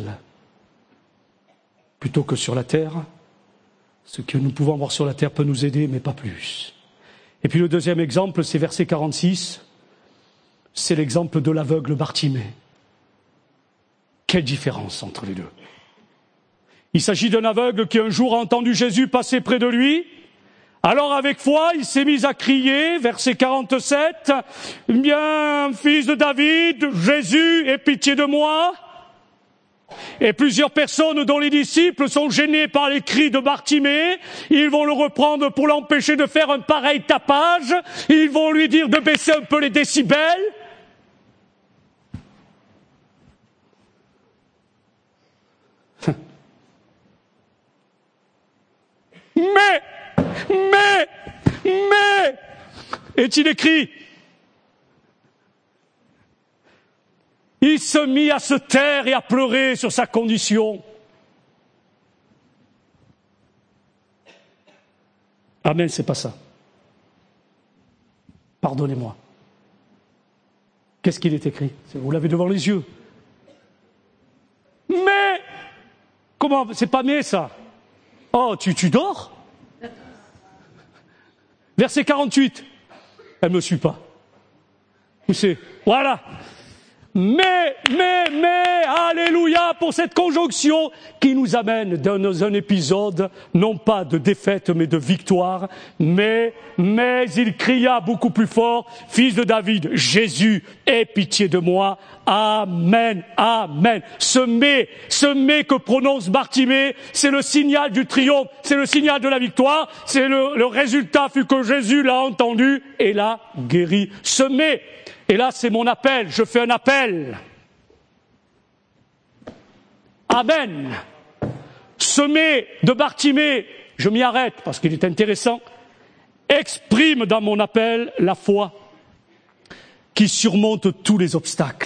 plutôt que sur la terre? Ce que nous pouvons avoir sur la terre peut nous aider, mais pas plus. Et puis le deuxième exemple, c'est verset 46, c'est l'exemple de l'aveugle Bartimée. Quelle différence entre les deux. Il s'agit d'un aveugle qui un jour a entendu Jésus passer près de lui. Alors avec foi, il s'est mis à crier, verset 47, « Bien, fils de David, Jésus, aie pitié de moi !» Et plusieurs personnes dont les disciples sont gênés par les cris de Bartimée, ils vont le reprendre pour l'empêcher de faire un pareil tapage, ils vont lui dire de baisser un peu les décibels. Mais, est-il écrit? Il se mit à se taire et à pleurer sur sa condition. Amen, c'est pas ça. Pardonnez-moi. Qu'est-ce qu'il est écrit? Vous l'avez devant les yeux. Mais, comment? C'est pas mais ça. Oh, tu dors? Verset 48. Elle me suit pas. Où c'est? Voilà. Mais, alléluia pour cette conjonction qui nous amène dans un épisode, non pas de défaite, mais de victoire. Mais il cria beaucoup plus fort, « Fils de David, Jésus, aie pitié de moi. » Amen, amen. Ce mais que prononce Bartimée, c'est le signal du triomphe, c'est le signal de la victoire, c'est le résultat fut que Jésus l'a entendu et l'a guéri. Ce mais. Et là, c'est mon appel, je fais un appel. Amen. Semé de Bartimée, je m'y arrête parce qu'il est intéressant, exprime dans mon appel la foi qui surmonte tous les obstacles.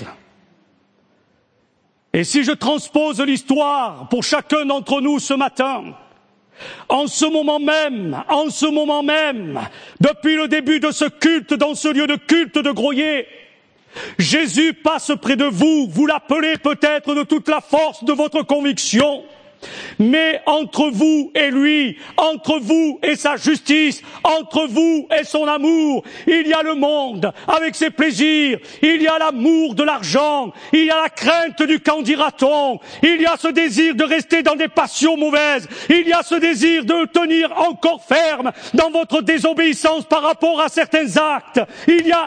Et si je transpose l'histoire pour chacun d'entre nous ce matin, en ce moment même, depuis le début de ce culte, dans ce lieu de culte de Groyer, Jésus passe près de vous, vous l'appelez peut-être de toute la force de votre conviction, mais entre vous et lui, entre vous et sa justice, entre vous et son amour, il y a le monde avec ses plaisirs, il y a l'amour de l'argent, il y a la crainte du qu'en dira-t-on, il y a ce désir de rester dans des passions mauvaises, il y a ce désir de tenir encore ferme dans votre désobéissance par rapport à certains actes, il y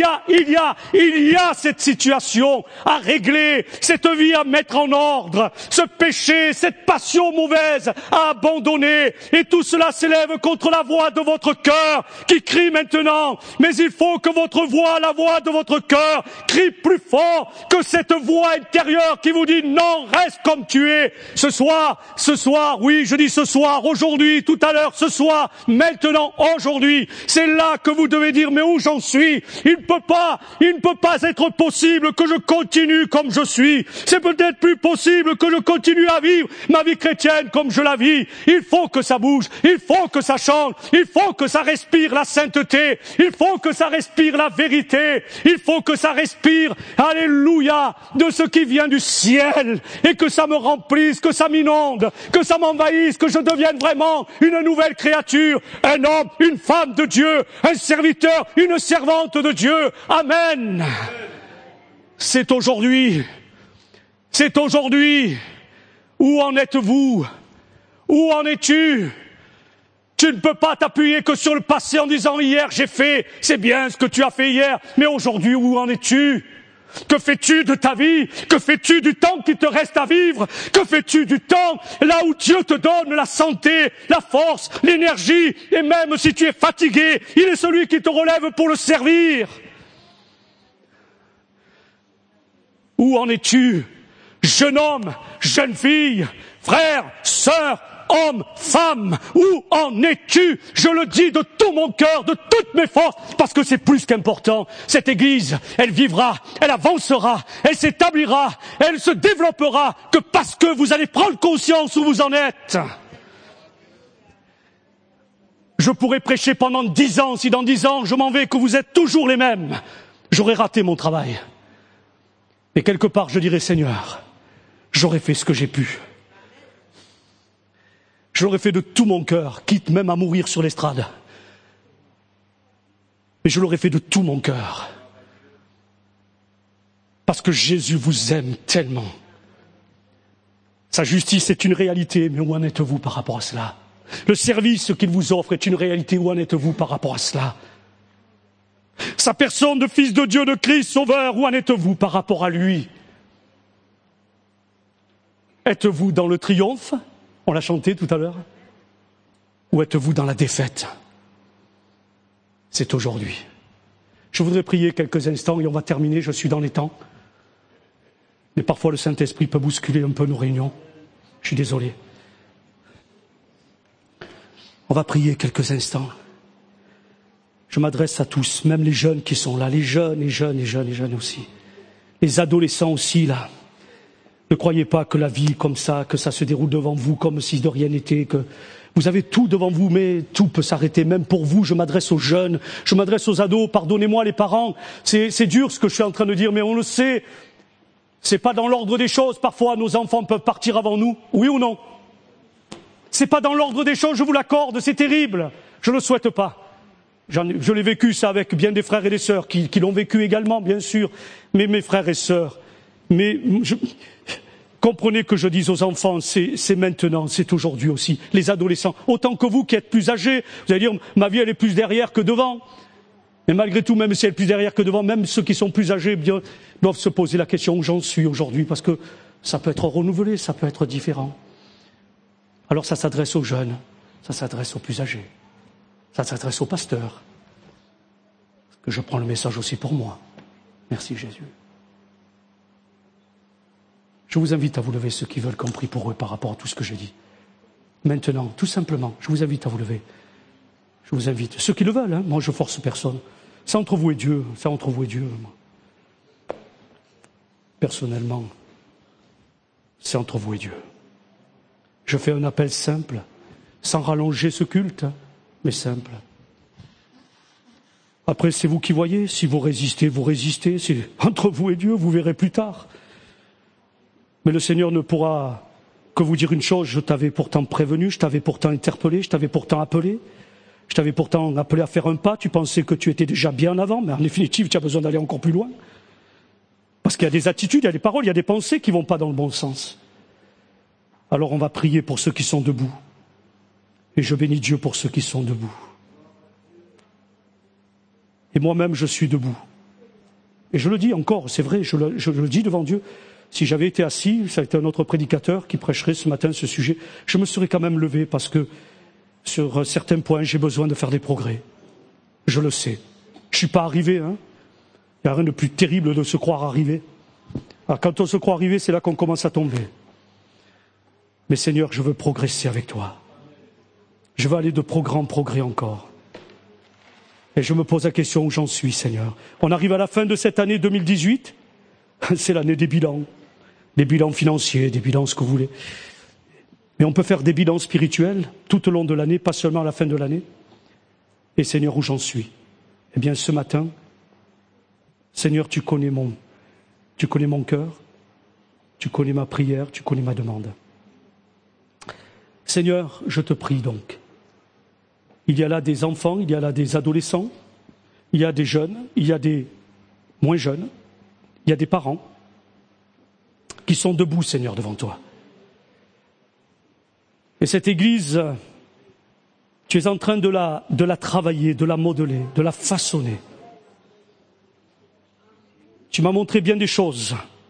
a cette situation à régler, cette vie à mettre en ordre, ce péché, cette passion mauvaise à abandonner, et tout cela s'élève contre la voix de votre cœur qui crie maintenant, mais il faut que votre voix, la voix de votre cœur, crie plus fort que cette voix intérieure qui vous dit non, reste comme tu es. Ce soir, oui, je dis ce soir, aujourd'hui, tout à l'heure, ce soir, maintenant, aujourd'hui, c'est là que vous devez dire mais où j'en suis? Il ne peut pas être possible que je continue comme je suis. C'est peut-être plus possible que je continue à vivre ma vie chrétienne comme je la vis. Il faut que ça bouge, il faut que ça change, il faut que ça respire la sainteté, il faut que ça respire la vérité, il faut que ça respire, alléluia, de ce qui vient du ciel, et que ça me remplisse, que ça m'inonde, que ça m'envahisse, que je devienne vraiment une nouvelle créature, un homme, une femme de Dieu, un serviteur, une servante de Dieu. Amen. C'est aujourd'hui. Où en êtes-vous? Où en es-tu? Tu ne peux pas t'appuyer que sur le passé en disant hier j'ai fait, c'est bien ce que tu as fait hier, mais aujourd'hui où en es-tu? Que fais-tu de ta vie? Que fais-tu du temps qui te reste à vivre? Que fais-tu du temps là où Dieu te donne la santé, la force, l'énergie, et même si tu es fatigué, il est celui qui te relève pour le servir. Où en es-tu? Jeune homme, jeune fille, frère, sœur, homme, femme, où en es-tu? Je le dis de tout mon cœur, de toutes mes forces, parce que c'est plus qu'important. Cette Église, elle vivra, elle avancera, elle s'établira, elle se développera que parce que vous allez prendre conscience où vous en êtes. Je pourrais prêcher pendant 10 ans, si dans 10 ans je m'en vais, que vous êtes toujours les mêmes. J'aurais raté mon travail. Et quelque part, je dirais, Seigneur, j'aurais fait ce que j'ai pu. Je l'aurais fait de tout mon cœur, quitte même à mourir sur l'estrade. Mais je l'aurais fait de tout mon cœur. Parce que Jésus vous aime tellement. Sa justice est une réalité, mais où en êtes-vous par rapport à cela? Le service qu'il vous offre est une réalité, où en êtes-vous par rapport à cela? Sa personne de Fils de Dieu, de Christ, Sauveur, où en êtes-vous par rapport à lui? Êtes-vous dans le triomphe? On l'a chanté tout à l'heure. Ou êtes-vous dans la défaite? C'est aujourd'hui. Je voudrais prier quelques instants et on va terminer, je suis dans les temps. Mais parfois le Saint-Esprit peut bousculer un peu nos réunions. Je suis désolé. On va prier quelques instants. Je m'adresse à tous, même les jeunes qui sont là, les jeunes aussi. Les adolescents aussi, là. Ne croyez pas que la vie comme ça, que ça se déroule devant vous comme si de rien n'était, que vous avez tout devant vous, mais tout peut s'arrêter, même pour vous. Je m'adresse aux jeunes, je m'adresse aux ados, pardonnez-moi les parents. C'est dur ce que je suis en train de dire, mais on le sait. C'est pas dans l'ordre des choses. Parfois, nos enfants peuvent partir avant nous, oui ou non? C'est pas dans l'ordre des choses, je vous l'accorde, c'est terrible. Je ne le souhaite pas. Je l'ai vécu ça avec bien des frères et des sœurs qui l'ont vécu également, bien sûr. Mais mes frères et sœurs, comprenez que je dise aux enfants, c'est maintenant, c'est aujourd'hui aussi. Les adolescents, autant que vous qui êtes plus âgés, vous allez dire, ma vie elle est plus derrière que devant. Mais malgré tout, même si elle est plus derrière que devant, même ceux qui sont plus âgés bien, doivent se poser la question où j'en suis aujourd'hui, parce que ça peut être renouvelé, ça peut être différent. Alors ça s'adresse aux jeunes, ça s'adresse aux plus âgés, ça s'adresse aux pasteurs. Parce que je prends le message aussi pour moi. Merci Jésus. Je vous invite à vous lever, ceux qui veulent qu'on prie pour eux par rapport à tout ce que j'ai dit. Maintenant, tout simplement, je vous invite à vous lever. Je vous invite. Ceux qui le veulent, moi je force personne. C'est entre vous et Dieu, c'est entre vous et Dieu. Moi. Personnellement, c'est entre vous et Dieu. Je fais un appel simple, sans rallonger ce culte, mais simple. Après, c'est vous qui voyez. Si vous résistez, vous résistez. C'est entre vous et Dieu, vous verrez plus tard. Mais le Seigneur ne pourra que vous dire une chose, je t'avais pourtant prévenu, je t'avais pourtant interpellé, je t'avais pourtant appelé, je t'avais pourtant appelé à faire un pas, tu pensais que tu étais déjà bien avant, mais en définitive, tu as besoin d'aller encore plus loin. Parce qu'il y a des attitudes, il y a des paroles, il y a des pensées qui ne vont pas dans le bon sens. Alors on va prier pour ceux qui sont debout. Et je bénis Dieu pour ceux qui sont debout. Et moi-même, je suis debout. Et je le dis encore, c'est vrai, je le dis devant Dieu. Si j'avais été assis, ça a été un autre prédicateur qui prêcherait ce matin ce sujet, je me serais quand même levé parce que sur certains points, j'ai besoin de faire des progrès. Je le sais. Je ne suis pas arrivé. Il n'y a rien de plus terrible de se croire arrivé. Alors, quand on se croit arrivé, c'est là qu'on commence à tomber. Mais Seigneur, je veux progresser avec toi. Je veux aller de progrès en progrès encore. Et je me pose la question où j'en suis, Seigneur. On arrive à la fin de cette année 2018. C'est l'année des bilans financiers, des bilans ce que vous voulez. Mais on peut faire des bilans spirituels tout au long de l'année, pas seulement à la fin de l'année. Et Seigneur, où j'en suis? Eh bien, ce matin, Seigneur, tu connais mon cœur, tu connais ma prière, tu connais ma demande. Seigneur, je te prie donc. Il y a là des enfants, il y a là des adolescents, il y a des jeunes, il y a des moins jeunes, il y a des parents qui sont debout, Seigneur, devant toi. Et cette Église, tu es en train de la travailler, de la modeler, de la façonner. Tu m'as montré bien des choses.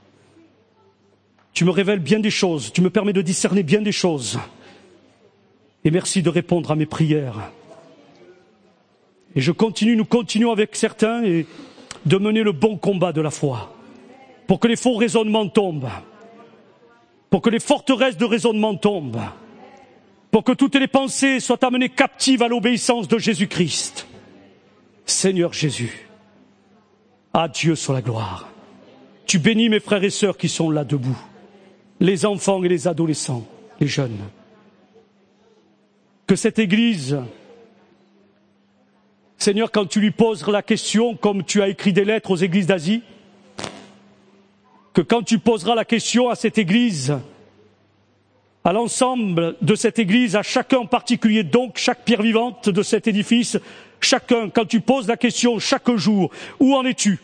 Tu me révèles bien des choses. Tu me permets de discerner bien des choses. Et merci de répondre à mes prières. Et nous continuons avec certains et de mener le bon combat de la foi. Pour que les faux raisonnements tombent. Pour que les forteresses de raisonnement tombent. Pour que toutes les pensées soient amenées captives à l'obéissance de Jésus-Christ. Seigneur Jésus, à Dieu soit la gloire. Tu bénis mes frères et sœurs qui sont là debout, les enfants et les adolescents, les jeunes. Que cette Église, Seigneur, quand tu lui poses la question, comme tu as écrit des lettres aux églises d'Asie, que quand tu poseras la question à cette Église, à l'ensemble de cette Église, à chacun en particulier, donc chaque pierre vivante de cet édifice, chacun, quand tu poses la question chaque jour, où en es-tu?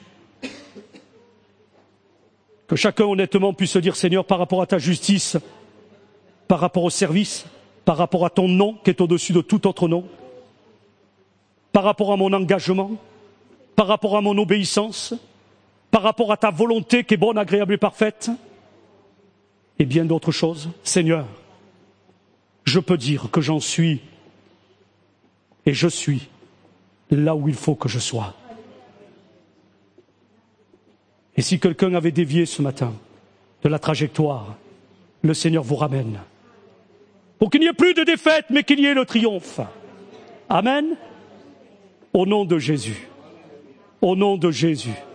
Que chacun honnêtement puisse se dire, Seigneur, par rapport à ta justice, par rapport au service, par rapport à ton nom qui est au-dessus de tout autre nom, par rapport à mon engagement, par rapport à mon obéissance, par rapport à ta volonté qui est bonne, agréable et parfaite, et bien d'autres choses. Seigneur, je peux dire que j'en suis et je suis là où il faut que je sois. Et si quelqu'un avait dévié ce matin de la trajectoire, le Seigneur vous ramène. Pour qu'il n'y ait plus de défaite, mais qu'il y ait le triomphe. Amen. Au nom de Jésus. Au nom de Jésus.